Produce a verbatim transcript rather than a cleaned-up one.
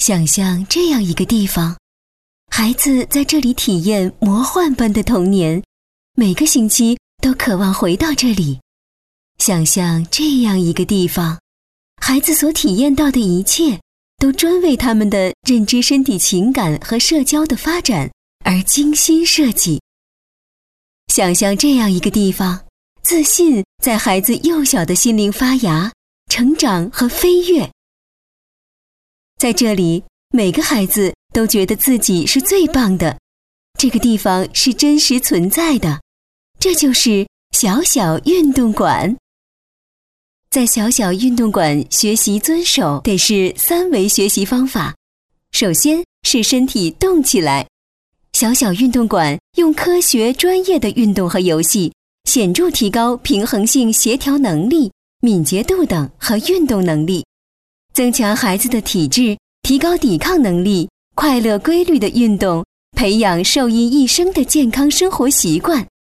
想象这样一个地方，孩子在这里体验魔幻般的童年，每个星期都渴望回到这里。想象这样一个地方，孩子所体验到的一切都专为他们的认知身体情感和社交的发展而精心设计。想象这样一个地方，自信在孩子幼小的心灵发芽、成长和飞跃。在这里，每个孩子都觉得自己是最棒的，这个地方是真实存在的，这就是小小运动馆。在小小运动馆学习遵守得是三维学习方法。首先是身体动起来，小小运动馆用科学专业的运动和游戏，显著提高平衡性协调能力、敏捷度等和运动能力，增强孩子的体质，提高抵抗能力，快乐规律的运动，培养受益一生的健康生活习惯。